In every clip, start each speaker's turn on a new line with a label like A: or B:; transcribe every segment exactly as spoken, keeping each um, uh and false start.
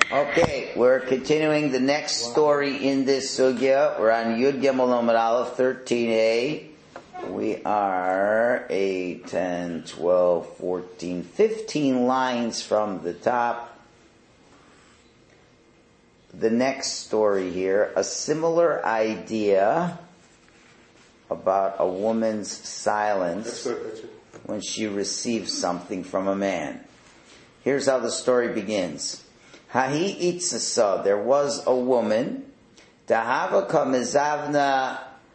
A: Okay, we're continuing the next story in this sugya. We're on Yud Gimel Amud Aleph thirteen a. We are eight, ten, twelve, fourteen, fifteen lines from the top. The next story here, a similar idea about a woman's silence when she receives something from a man. Here's how the story begins. Hahi itzasa, there was a woman, Dahavaka mizavna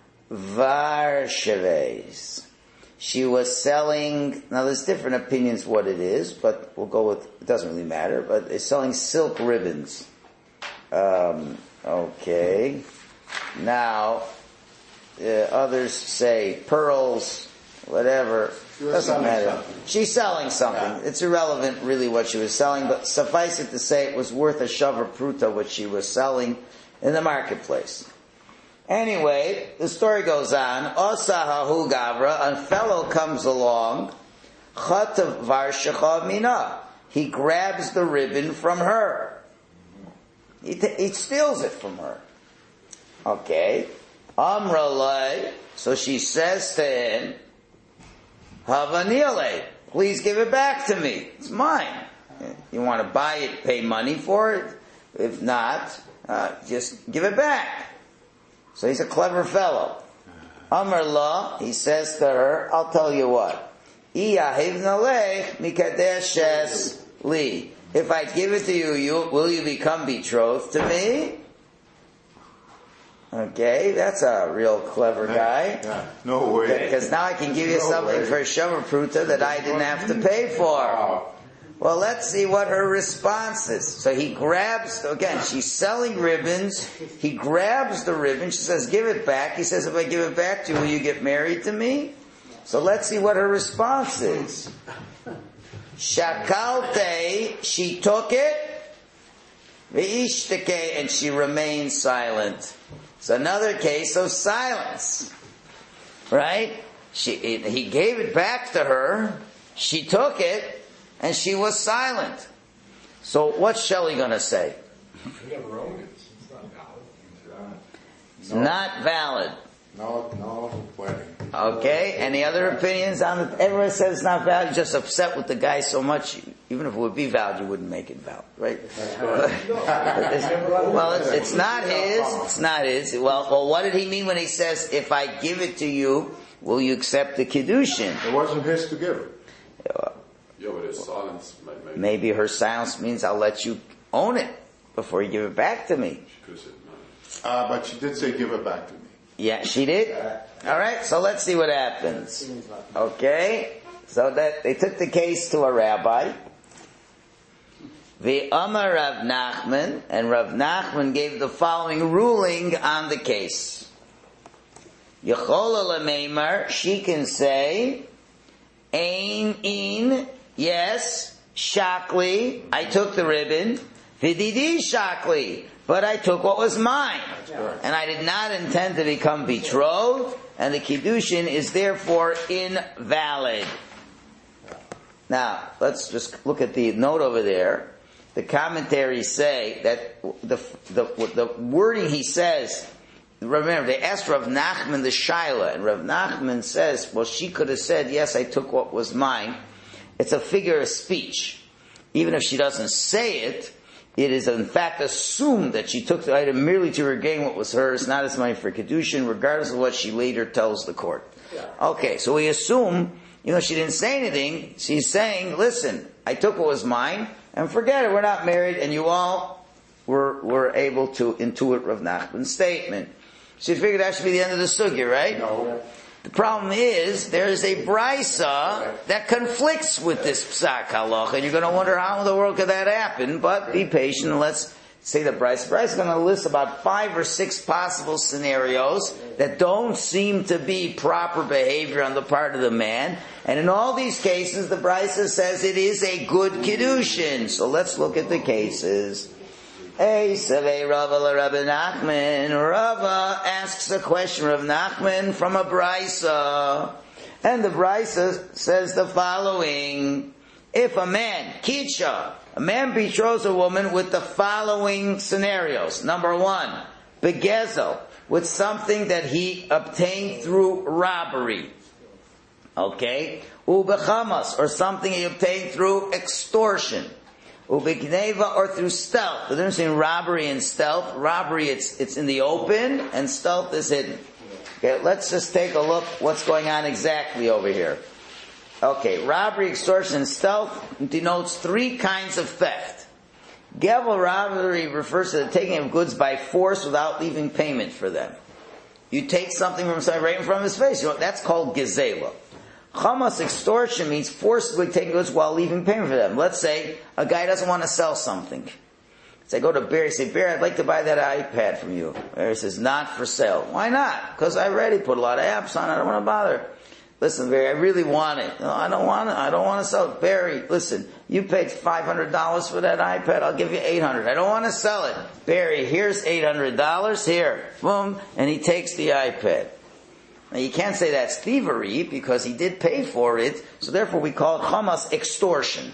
A: varshaves. She was selling, now there's different opinions what it is, but we'll go with, it doesn't really matter, but it's selling silk ribbons. Um, okay. Now, uh, others say pearls, whatever. Doesn't matter. Something. She's selling something. Yeah. It's irrelevant really what she was selling, but suffice it to say it was worth a shavar pruta what she was selling in the marketplace. Anyway, the story goes on. Osahahu gavra, a fellow comes along, chatav varshacha mina. He grabs the ribbon from her. He, t- he steals it from her. Okay. Amralai, so she says to him, Havanile, please give it back to me. It's mine. You want to buy it, pay money for it. If not, uh, just give it back. So he's a clever fellow. Amar la, he says to her, I'll tell you what. If I give it to you, you will you become betrothed to me? Okay, that's a real clever guy.
B: Yeah, no way.
A: Because now I can give you no something way. For a shavar pruta that I didn't have to pay for. Wow. Well, let's see what her response is. So he grabs, again, she's selling ribbons. He grabs the ribbon. She says, give it back. He says, if I give it back to you, will you get married to me? So let's see what her response is. Shakalte, she took it. Ve'ishtake, and she remained silent. It's another case of silence. Right? She, it, he gave it back to her. She took it. And she was silent. So what's Shelley going to say? It's not valid.
B: No, no wedding.
A: Okay. Any other opinions on it? Everyone says it's not valid. You're just upset with the guy so much. Even if it would be valid, you wouldn't make it valid, right? Well, it's, it's not his. It's not his. Well, well, what did he mean when he says, "If I give it to you, will you accept the kiddushin?"
B: It wasn't his to give it.
A: Uh,
C: Yeah, but his silence might make
A: Maybe her silence means I'll let you own it before you give it back to me.
B: Uh, but she did say give it back to me.
A: Yeah, she did? Alright, so let's see what happens. Okay, so that they took the case to a rabbi. The Amar Rav Nachman, and Rav Nachman gave the following ruling on the case. Yechola lemeimar, she can say, Ein in, yes, shakli, I took the ribbon, vididi shakli, but I took what was mine. And I did not intend to become betrothed, and the kiddushin is therefore invalid. Now, let's just look at the note over there. The commentaries say that the, the, the wording he says, remember, they asked Rav Nachman the Shaila, and Rav Nachman says, well, she could have said, yes, I took what was mine. It's a figure of speech. Even if she doesn't say it, it is in fact assumed that she took the item merely to regain what was hers, not as money for Kedushin, regardless of what she later tells the court. Okay, so we assume, you know, she didn't say anything. She's saying, listen, I took what was mine, and forget it, we're not married, and you all were, were able to intuit Rav Nachman's statement. So you figured that should be the end of the sugya, right?
B: No.
A: The problem is, there is a brisa that conflicts with this psak halacha, and you're going to wonder how in the world could that happen, but be patient and let's say the brisa. The brisa is going to list about five or six possible scenarios that don't seem to be proper behavior on the part of the man, and in all these cases, the brisa says it is a good kiddushin. So let's look at the cases. Hey, Savei Rava la Rabbi Nachman. Rava asks a question of Nachman from a brisa. And the brisa says the following. If a man, Kitcha, A man betroths a woman with the following scenarios. Number one, begezel, with something that he obtained through robbery. Okay? Ubechamas, or something he obtained through extortion. Ubegneva, or through stealth. The difference between robbery and stealth. Robbery, it's, it's in the open, and stealth is hidden. Okay, let's just take a look what's going on exactly over here. Okay, robbery, extortion, and stealth denotes three kinds of theft. Gevel robbery refers to the taking of goods by force without leaving payment for them. You take something from somebody right in front of his face. You know, that's called gezela. Chamas, extortion, means forcibly taking goods while leaving payment for them. Let's say a guy doesn't want to sell something. So I go to Barry, say, Barry, I'd like to buy that iPad from you. Barry says, not for sale. Why not? Because I already put a lot of apps on it. I don't want to bother. Listen, Barry, I really want it. No, I don't want it. I don't want to sell it. Barry, listen, you paid five hundred dollars for that iPad. I'll give you eight hundred dollars. I don't want to sell it. Barry, here's eight hundred dollars. Here. Boom. And he takes the iPad. Now you can't say that's thievery because he did pay for it. So therefore we call it chamas, extortion.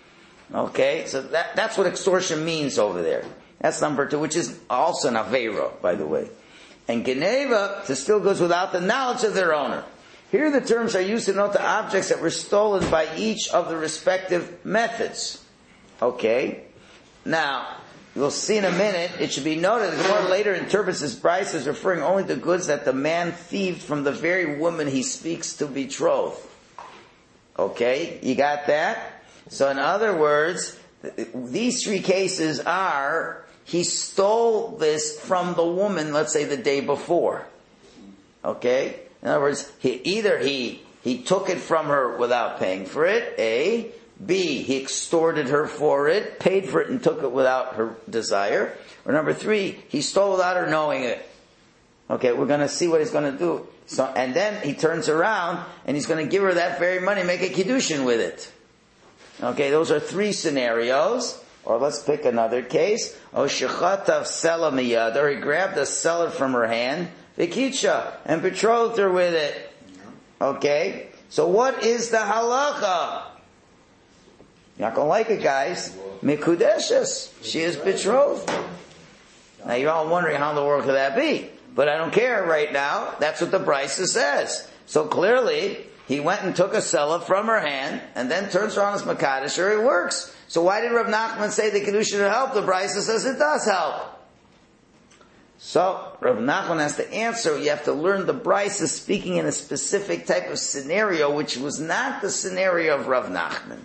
A: Okay? So that, that's what extortion means over there. That's number two, which is also an aveira, by the way. And geneva, to steal goods without the knowledge of their owner. Here the terms are used to denote the objects that were stolen by each of the respective methods. Okay? Now, you'll see in a minute, it should be noted that the Gemara later interprets this Bryce as referring only to goods that the man thieved from the very woman he speaks to betroth. Okay? You got that? So in other words, these three cases are, he stole this from the woman, let's say the day before. Okay? In other words, he, either he, he took it from her without paying for it, A. B. He extorted her for it, paid for it and took it without her desire. Or number three, he stole without her knowing it. Okay, we're gonna see what he's gonna do. So, and then he turns around and he's gonna give her that very money, make a kiddushin with it. Okay, those are three scenarios. Or let's pick another case. Oh, shechatav sela miyad, or he grabbed a seller from her hand, Vikitsha, and betrothed her with it. Okay? So what is the halacha? You're not gonna like it, guys. Mikudeshes. She is betrothed. Now you're all wondering how in the world could that be? But I don't care right now. That's what the Brisa says. So clearly, he went and took a seller from her hand, and then turns around as Makadish, or it works. So why did Rav Nachman say the Kedusha should help? The Brisa says it does help. So, Rav Nachman has to answer, you have to learn the Brisa speaking in a specific type of scenario, which was not the scenario of Rav Nachman.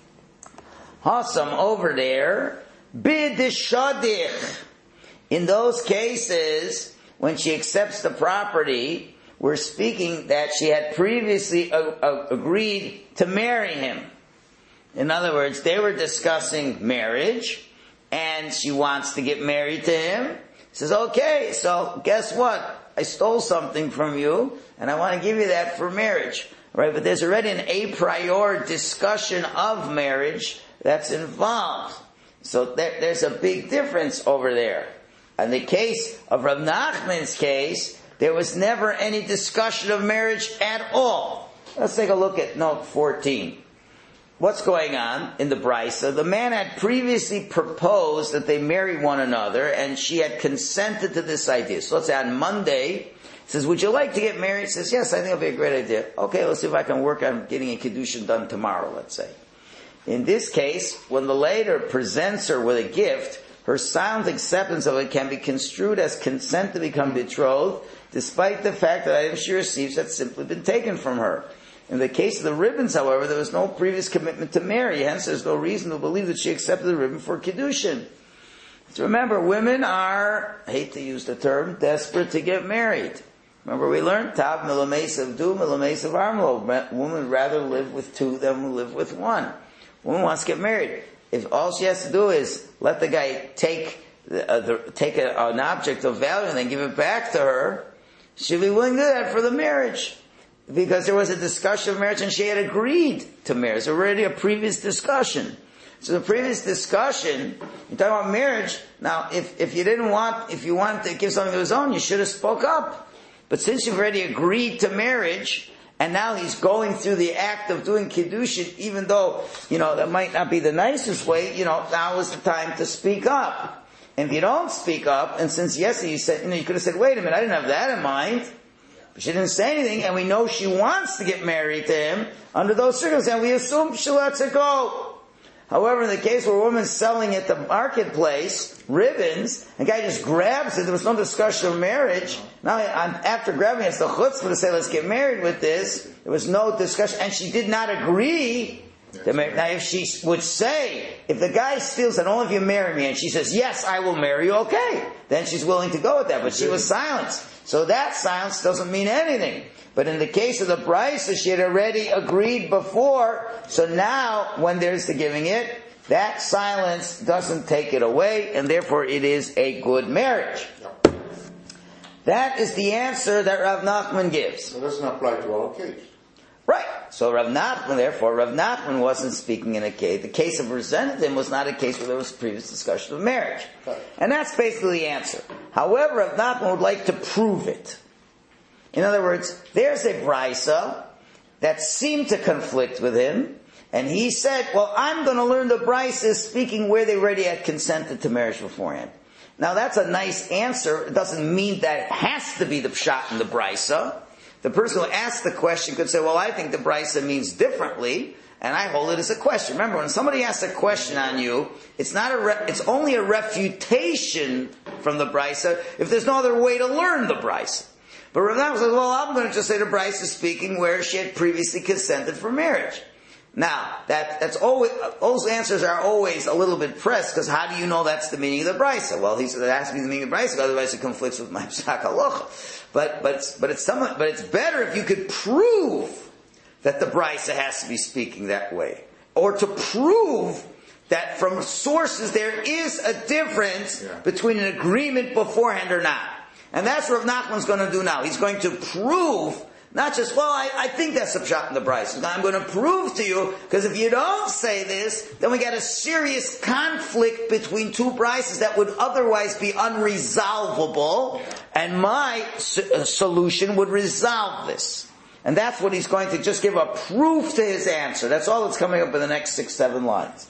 A: Hassam over there, bidishadich. In those cases, when she accepts the property, we're speaking that she had previously a, a, agreed to marry him. In other words, they were discussing marriage, and she wants to get married to him. Says, okay, so guess what? I stole something from you, and I want to give you that for marriage. Right? But there's already an a priori discussion of marriage that's involved. So there, there's a big difference over there. In the case of Rav Nachman's case, there was never any discussion of marriage at all. Let's take a look at note fourteen. What's going on in the Brisa? The man had previously proposed that they marry one another, and she had consented to this idea. So let's say on Monday, he says, would you like to get married? He says, yes, I think it'll be a great idea. Okay, let's see if I can work on getting a Kiddushin done tomorrow, let's say. In this case, when the later presents her with a gift, her silent acceptance of it can be construed as consent to become betrothed, despite the fact that items she receives had simply been taken from her. In the case of the ribbons, however, there was no previous commitment to marry. Hence, there's no reason to believe that she accepted the ribbon for Kiddushin. So remember, women are, I hate to use the term, desperate to get married. Remember we learned, Tav milames of du, milames of armlo. Women would rather live with two than live with one. Woman wants to get married. If all she has to do is let the guy take the, uh, the, take a, an object of value and then give it back to her, she'll be willing to do that for the marriage. Because there was a discussion of marriage and she had agreed to marriage. There was already a previous discussion. So the previous discussion, you're talking about marriage. Now, if, if you didn't want, if you wanted to give something of his own, you should have spoke up. But since you've already agreed to marriage, and now he's going through the act of doing Kiddushin, even though, you know, that might not be the nicest way, you know, now is the time to speak up. And if you don't speak up, and since yesterday you said, you know, you could have said, wait a minute, I didn't have that in mind. But she didn't say anything, and we know she wants to get married to him. Under those circumstances, we assume she lets it go. However, in the case where a woman's selling at the marketplace ribbons, the guy just grabs it, there was no discussion of marriage. Now, after grabbing it, it's the chutzpah to say, let's get married with this. There was no discussion, and she did not agree. To marry. Now, if she would say, if the guy steals that, only if you marry me, and she says, yes, I will marry you, okay. Then she's willing to go with that, but she was silent. So that silence doesn't mean anything. But in the case of the brisa, she had already agreed before, so now, when there's the giving it, that silence doesn't take it away, and therefore it is a good marriage. That is the answer that Rav Nachman gives.
B: So it doesn't apply to all cases.
A: Right. So Rav Nachman, therefore, Rav Nachman wasn't speaking in a case. The case of resenting was not a case where there was previous discussion of marriage.
B: Okay.
A: And that's basically the answer. However, Rav Nachman would like to prove it. In other words, there's a brisa that seemed to conflict with him, and he said, well, I'm going to learn the brisa speaking where they already had consented to marriage beforehand. Now that's a nice answer. It doesn't mean that it has to be the pshat in the brisa. The person who asked the question could say, well, I think the brisa means differently, and I hold it as a question. Remember, when somebody asks a question on you, it's not a re- it's only a refutation from the brisa if there's no other way to learn the brisa. But Rav Nachman says, well, I'm going to just say the brisa speaking where she had previously consented for marriage. Now, that, that's always, those answers are always a little bit pressed, because how do you know that's the meaning of the brisa? Well, he said it has to be the meaning of the brisa, otherwise it conflicts with my psak halacha. But, but, but it's some, but it's better if you could prove that the brisa has to be speaking that way. Or to prove that from sources there is a difference yeah. between an agreement beforehand or not. And that's what Rav Nachman's going to do now. He's going to prove, not just, well, I, I think that's a pshat in the brisa. I'm going to prove to you, because if you don't say this, then we got a serious conflict between two brises that would otherwise be unresolvable, and my s- solution would resolve this. And that's what he's going to just give a proof to his answer. That's all that's coming up in the next six, seven lines.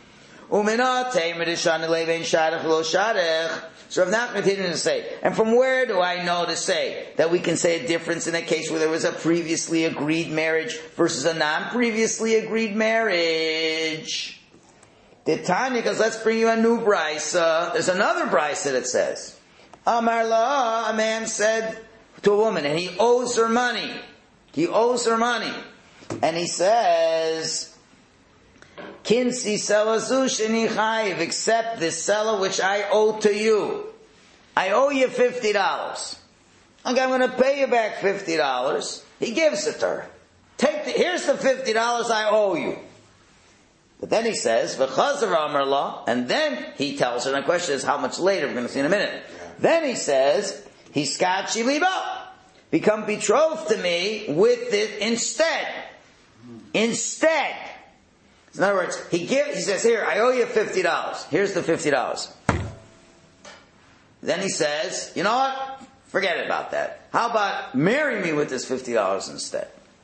A: So Rav Nachman continued to say, and from where do I know to say that we can say a difference in a case where there was a previously agreed marriage versus a non-previously agreed marriage? The Tanya goes, let's bring you a new brisa. There's another brisa that says, Amar la, a man said to a woman, and he owes her money. He owes her money. And he says, Kinsi selazu sheni chayiv, accept this selah which I owe to you. I owe you fifty dollars. Okay, I'm going to pay you back fifty dollars. He gives it to her. Take the, here's the fifty dollars I owe you. But then he says, v'chazar amar la, and then he tells her, and the question is how much later, we're going to see in a minute. Then he says, hiskachi liba, become betrothed to me with it instead. Instead. In other words, he gives, he says, here, I owe you fifty dollars. Here's the fifty dollars. Then he says, you know what? Forget about that. How about marry me with this fifty dollars instead?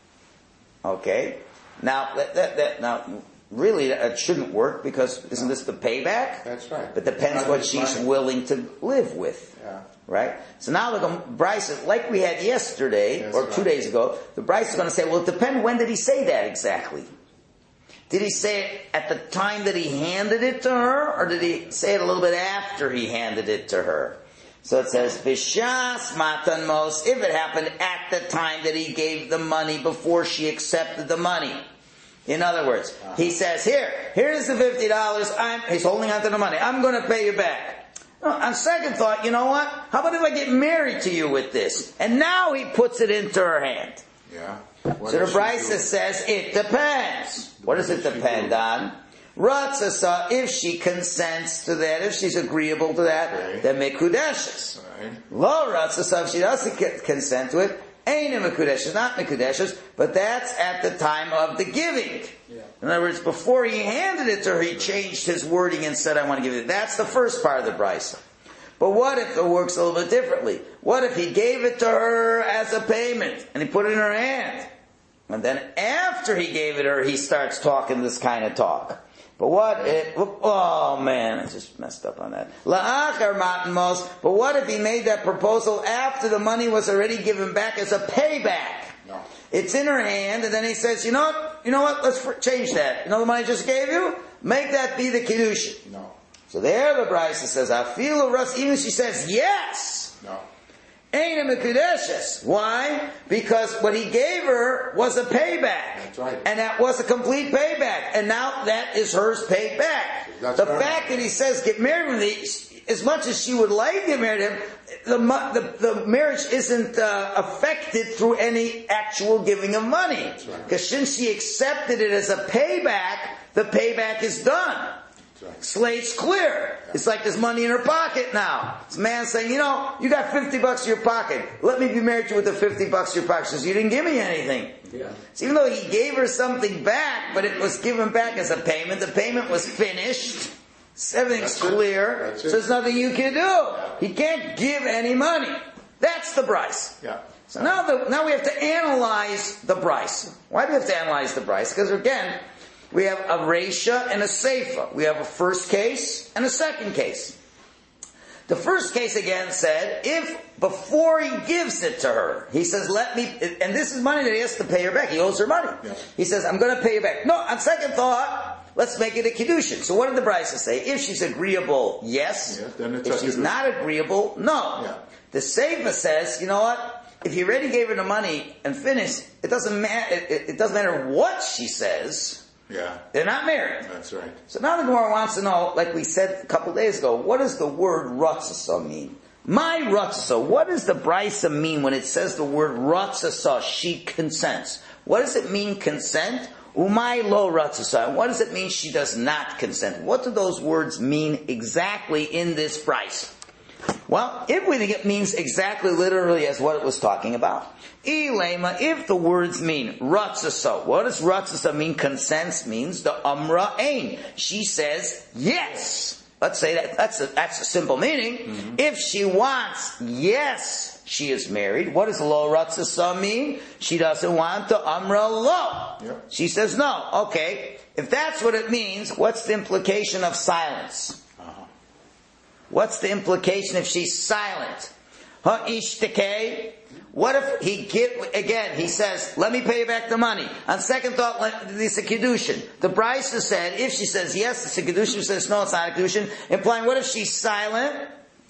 A: Okay. Now, that, that, that, now, really, that shouldn't work, because isn't this the payback?
B: That's right.
A: But depends what she's money. willing to live with.
B: Yeah.
A: Right? So now the Bryce, like we had yesterday, That's or two
B: right.
A: days ago, the Bryce is going to say, well, it depends, when did he say that exactly? Did he say it at the time that he handed it to her, or did he say it a little bit after he handed it to her? So it says, Bishas matan mos, if it happened at the time that he gave the money, before she accepted the money. In other words, uh-huh. he says, here, here's the fifty dollars, I'm, he's holding on to the money, I'm going to pay you back. On second thought, you know what? How about if I get married to you with this? And now he puts it into her hand.
B: Yeah.
A: What so the Brisa says, it depends. What does it depend on? Ratzasa, if she consents to that, if she's agreeable to that, okay. then mekudeshes. Right. Lo ratzasa, if she doesn't consent to it, ain't a mekudeshes, not mekudeshes, but that's at the time of the giving. Yeah. In other words, before he handed it to her, he changed his wording and said, I want to give it. That's the first part of the Brisa. But what if it works a little bit differently? What if he gave it to her as a payment, and he put it in her hand? And then after he gave it her, he starts talking this kind of talk. But what it, oh man, I just messed up on that. La'achar matmos, but what if he made that proposal after the money was already given back as a payback?
B: No.
A: It's in her hand, and then he says, you know what, you know what, let's fr- change that. You know the money I just gave you? Make that be the Kiddushin.
B: No.
A: So there the Brisa says, Afilu Ras, even if she says yes.
B: No.
A: Ain't a Mekudeshes. Why? Because what he gave her was a payback.
B: That's right.
A: And that was a complete payback. And now that is hers paid back.
B: That's
A: the
B: right.
A: fact that he says get married with me, as much as she would like to get married to him, the, the, the marriage isn't uh, affected through any actual giving of money.
B: Right.
A: Because since she accepted it as a payback, the payback is done.
B: Right.
A: Slate's clear. It's like there's money in her pocket now. This man saying, you know, you got fifty bucks in your pocket. Let me be married to you with the fifty bucks in your pocket. She says, you didn't give me anything.
C: Yeah.
A: So even though he gave her something back, but it was given back as a payment, the payment was finished. Everything's
B: That's it.
A: clear.
B: That's
A: So
B: it.
A: there's nothing you can do. He can't give any money. That's the Bryce.
B: Yeah.
A: So now the, now we have to analyze the Bryce. Why do we have to analyze the Bryce? Because again, we have a Reisha and a Seifa. We have a first case and a second case. The first case again said, if before he gives it to her, he says, let me, and this is money that he has to pay her back. He owes her money.
B: Yeah.
A: He says, I'm going to pay you back. No, on second thought, let's make it a Kiddushin. So what did the Brisa say? If she's agreeable, yes.
B: Yes, then it's
A: if
B: a
A: she's
B: Kiddushin.
A: not agreeable, no.
B: Yeah.
A: The Seifa says, you know what? If he already gave her the money and finished, it doesn't matter, it, it, it doesn't matter what she says.
B: Yeah.
A: They're not married.
B: That's right.
A: So now the Gemara wants to know, like we said a couple days ago, what does the word Ratzasa mean? My Ratzasa, what does the Brisa mean when it says the word Ratzasa, she consents? What does it mean, consent? Umay lo Ratzasa. And what does it mean, she does not consent? What do those words mean exactly in this Brisa? Well, if we think it means exactly literally as what it was talking about, Ilema, if the words mean Ratzasa, what does Ratzasa mean? Consents means the Amra Ein. She says yes. Let's say that that's a, that's a simple meaning. Mm-hmm. If she wants yes, she is married. What does Lo Ratzasa mean? She doesn't want the Amra Lo.
B: Yep.
A: She says no. Okay. If that's what it means, what's the implication of silence? What's the implication if she's silent? Ha'ishtekei. What if he give, again, he says, let me pay you back the money. On second thought, it's a Kiddushin. The Brisa said, if she says yes, it's a Kiddushin. She says no, it's not a Kiddushin. Implying, what if she's silent?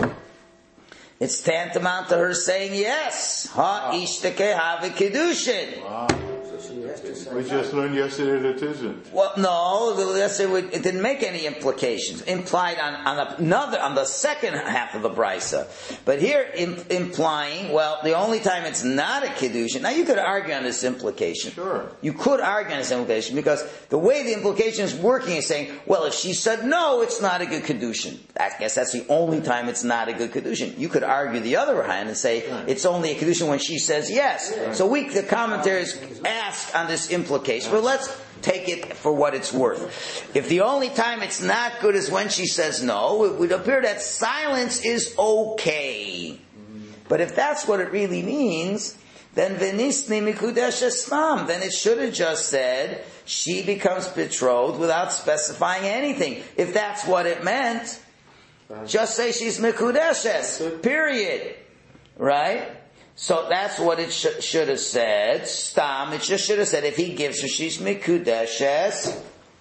A: It's tantamount to her saying yes. Ha'ishtekei have a Kiddushin.
B: Wow. We just learned yesterday that it isn't.
A: Well, no, yesterday it didn't make any implications. Implied on, on another, on the second half of the Brisa. But here, im, implying, well, the only time it's not a Kiddushin. Now you could argue on this implication.
B: Sure.
A: You could argue on this implication because the way the implication is working is saying, well, if she said no, it's not a good Kiddushin. I guess that's the only time it's not a good Kiddushin. You could argue the other hand and say, right, it's only a Kiddushin when she says yes. Right. So we, the commentaries ask on this implication, but let's take it for what it's worth. If the only time it's not good is when she says no, it would appear that silence is okay. But if that's what it really means, then Venisni Mikudesh Eslam, then it should have just said she becomes betrothed without specifying anything. If that's what it meant, just say she's Mikudeshes, period. Right? So that's what it sh- should have said. Stam, it just should have said, if he gives her, she's Mikudeshes.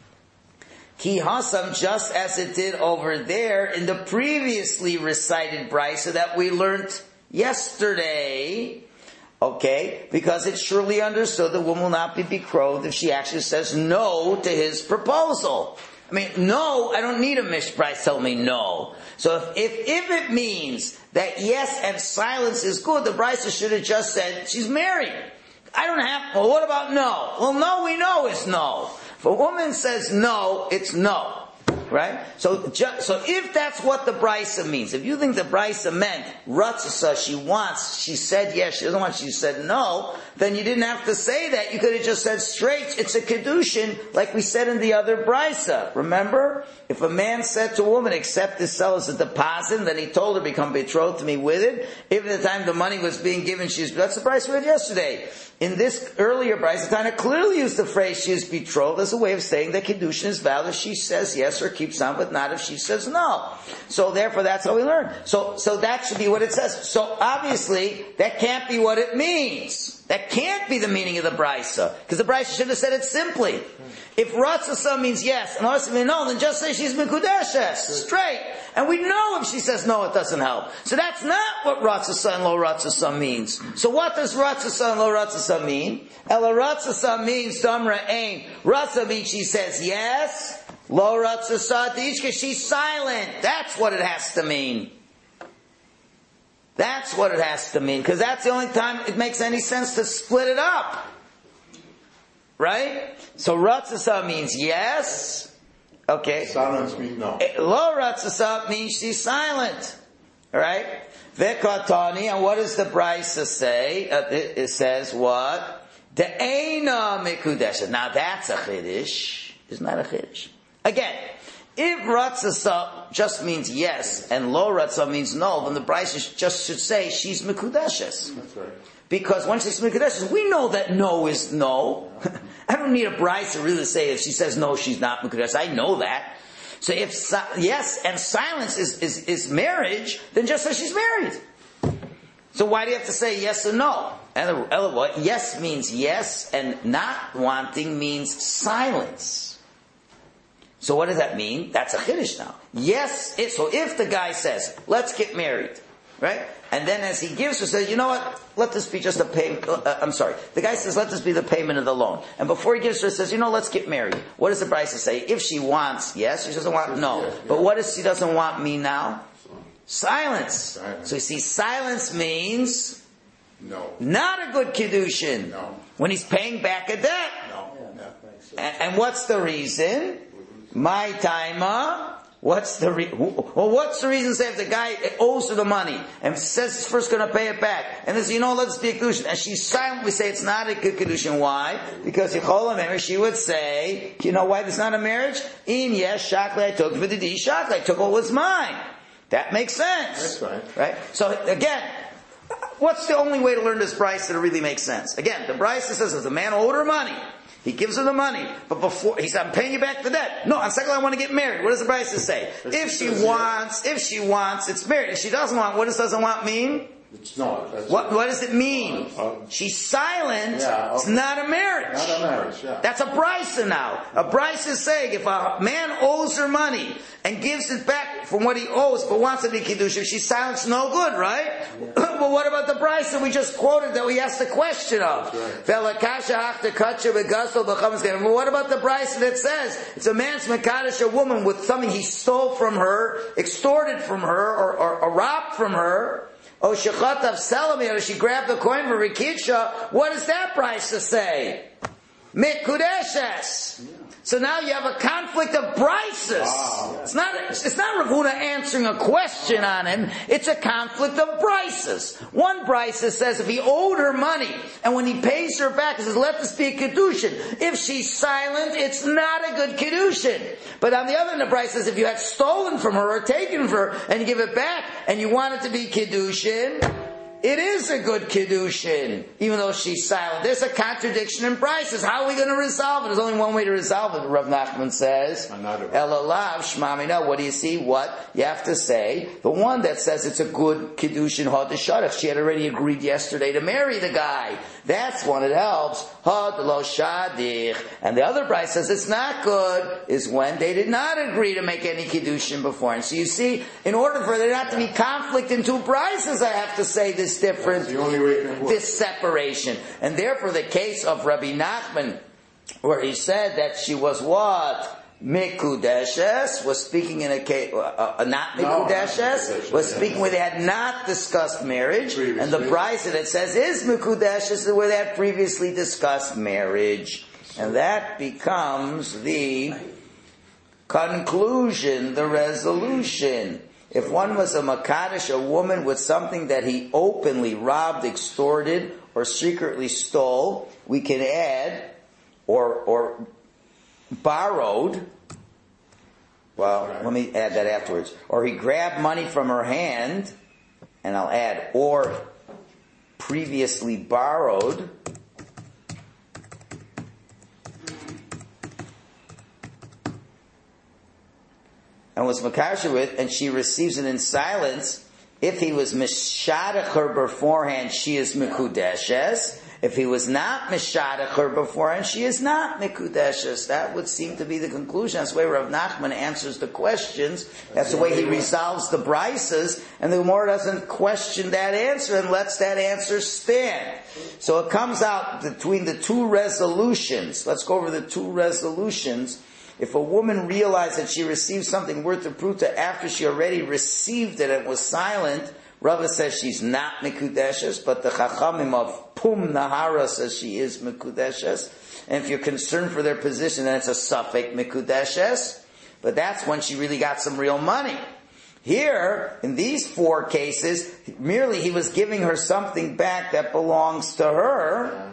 A: Ki Hasam, just as it did over there in the previously recited Brisa that we learned yesterday. Okay? Because it's surely understood the woman will not be betrothed if she actually says no to his proposal. I mean, no, I don't need a mishprice tell me no. So if, if, if it means that yes and silence is good, the Brisa should have just said, she's married. I don't have, well, what about no? Well, no, we know is no. If a woman says no, it's no. Right? So, ju- so if that's what the Brisa means, if you think the Brisa meant Ratzasa, she wants, she said yes, she doesn't want, she said no, then you didn't have to say that. You could have just said straight, it's a Kedushin, like we said in the other Brisa. Remember? If a man said to a woman, accept this sell as a deposit, and then he told her, become betrothed to me with it, if at the time the money was being given, she's, that's the Brisa we read yesterday. In this earlier Brisa, Tana clearly used the phrase she is betrothed as a way of saying that Kedushin is valid if she says yes or keeps on, but not if she says no. So therefore that's how we learn. So, so that should be what it says. So obviously, that can't be what it means. That can't be the meaning of the Brisa. Because the Brisa should have said it simply. If Ratzasa means yes, and Ratzasa means no, then just say she's Mekudeshes. Straight. And we know if she says no, it doesn't help. So that's not what Ratzasa and Lo Ratzasa means. So what does Ratzasa and Lo Ratzasa mean? Ela Ratzasa means Damra Ein. Ratzasa means she says yes. Lo Ratzasa Dishka, she's silent. That's what it has to mean. That's what it has to mean. Because that's the only time it makes any sense to split it up. Right? So Ratzasa means yes. Okay.
B: Silence means no.
A: Lo Ratzasa means she's silent. Right? Vekatani, and what does the Brisa say? Uh, it, it says what? The Eina Mikudesha. Now that's a Chiddush. Isn't that a Chiddush? Again, if Ratzasa just means yes, and Lo Ratzasa means no, then the Brisa just should say she's Mikudeshes.
B: That's right.
A: Because once she's Mikudeshes, we know that no is no. I don't need a Brisa to really say if she says no, she's not Mikudeshes. I know that. So if si- yes and silence is, is, is marriage, then just say she's married. So why do you have to say yes or no? And what? Yes means yes, and not wanting means silence. So what does that mean? That's a chiddush now. Yes, if, so if the guy says, let's get married, right? And then as he gives her, says, you know what? Let this be just a payment. Uh, I'm sorry. The guy says, let this be the payment of the loan. And before he gives her, says, you know, let's get married. What does the Brisa say? If she wants, yes. She doesn't want, no. But what if she doesn't want me now? Silence.
B: Silence.
A: So you see, silence means
B: No.
A: not a good kiddushin.
B: No.
A: When he's paying back a debt.
B: No.
A: And, and what's the reason? My timer. What's the re- well? What's the reason? Say if the guy owes her the money and says he's first going to pay it back, and then says, you know, let's be a kedushin, and she's silent. We say it's not a good kedushin. Why? Because Yichol HaMemer, she would say, you know why this is not a marriage? In yes, shakli I took for the d shakli I took what was mine. That makes sense.
B: That's right.
A: Right. So again, what's the only way to learn this Brisa that really makes sense? Again, the Brisa says if the man owed her money. He gives her the money, but before, he said, I'm paying you back the debt. No, on second I want to get married. What does the Brisa say? If she wants, if she wants, it's married. If she doesn't want, what does doesn't want mean?
B: It's not. That's
A: What, what does it mean?
B: Uh,
A: She's silent.
B: Yeah, okay.
A: It's not a marriage.
B: Not a marriage, yeah.
A: That's a Brisa now. A Brisa is saying if a man owes her money and gives it back from what he owes but wants to be Kiddush, if she's silent, it's no good, right? Yeah. But what about the Brisa we just quoted that we asked the question of? But what about the Brisa that says it's a man's Mekadosh a woman with something he stole from her, extorted from her, or, or, or robbed from her? Oh, shechatav selami, or she grabbed the coin for Rikitsha. What does that Brisa say? Mikudeshes. So now you have a conflict of Brises. Wow. It's not, it's not Rav Huna answering a question on him. It's a conflict of Brises. One Brisa says if he owed her money, and when he pays her back, he says, let this be a Kedushin. If she's silent, it's not a good Kedushin. But on the other hand, the Brisa says if you had stolen from her or taken from her, and you give it back, and you want it to be Kedushin, it is a good Kiddushin, even though she's silent. There's a contradiction in Brises. How are we going to resolve it? There's only one way to resolve it, Rav Nachman says. Elalav shmamina. What do you see? What? You have to say, the one that says it's a good Kiddushin, Had Shadach. She had already agreed yesterday to marry the guy. That's one that helps. Had lo shadich. And the other Brise says it's not good, is when they did not agree to make any Kiddushin before. And so you see, in order for there not to be conflict in two Brises, I have to say this difference,
B: the only way it can work.
A: This separation. And therefore the case of Rabbi Nachman, where he said that she was what? Mikudeshes, was speaking in a case, uh, uh, not Mikudeshes, no, was speaking where they had not discussed marriage, previously. And the Brisa that says is Mikudeshes is where they had previously discussed marriage. And that becomes the Conclusion, the resolution. If one was a Makadish, a woman with something that he openly robbed, extorted, or secretly stole, we can add, or or borrowed, well, let me add that afterwards. Or he grabbed money from her hand, and I'll add, or previously borrowed, and was Makasha with, and she receives it in silence. If he was Mishadach her beforehand, she is Mikudeshes. If he was not Mishadach her beforehand, she is not Mikudeshes. That would seem to be the conclusion. That's the way Rav Nachman answers the questions. That's the way he resolves the brises, and the Gemara doesn't question that answer and lets that answer stand. So it comes out between the two resolutions. Let's go over the two resolutions. If a woman realized that she received something worth of pruta after she already received it and was silent, Rava says she's not Mikudeshes, but the Chachamim of Pum Nahara says she is Mikudeshes. And if you're concerned for their position, then it's a Safek Mikudeshes. But that's when she really got some real money. Here, in these four cases, merely he was giving her something back that belongs to her.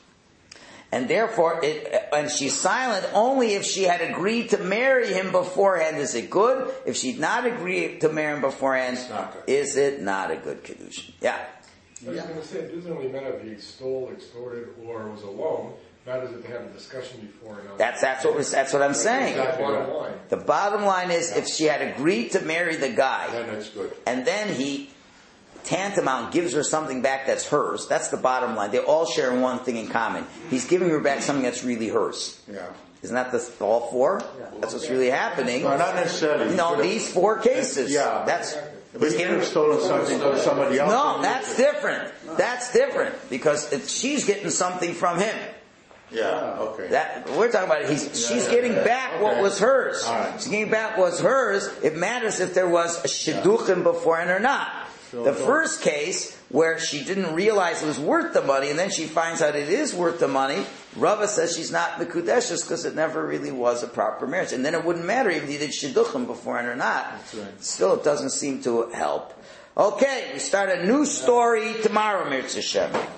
A: And therefore, it, and she's silent only if she had agreed to marry him beforehand. Is it good? If she'd not agreed to marry him beforehand, is it not a good kedushin? Yeah.
D: I was going to say, it doesn't really matter if he stole, extorted, or was alone. It matters if they had a discussion before. And
A: that's that's what that's what I'm saying.
D: Exactly. The bottom line.
A: The bottom line is, if she had agreed to marry the guy,
B: Then it's good.
A: and then he tantamount gives her something back that's hers. That's the bottom line. They all share one thing in common. He's giving her back something that's really hers.
B: Yeah.
A: Isn't that the all four? Yeah. That's what's really happening.
B: No, not necessarily.
A: No, these four cases.
B: Yeah.
A: That's
B: But he could have stolen something from somebody else.
A: no, that's different. That's different because if she's getting something from him.
B: Yeah. Okay.
A: That we're talking about. He's, she's getting back
B: Okay.
A: what was hers.
B: All right.
A: She's getting back what's hers. It matters if there was a shidduchim beforehand or not. The first case, where she didn't realize it was worth the money, and then she finds out it is worth the money, Rava says she's not Mikudeshes because it never really was a proper marriage. And then it wouldn't matter if he did shidduchim beforehand or not.
B: Right.
A: Still, it doesn't seem to help. Okay, we start a new story tomorrow, Mirz Hashem.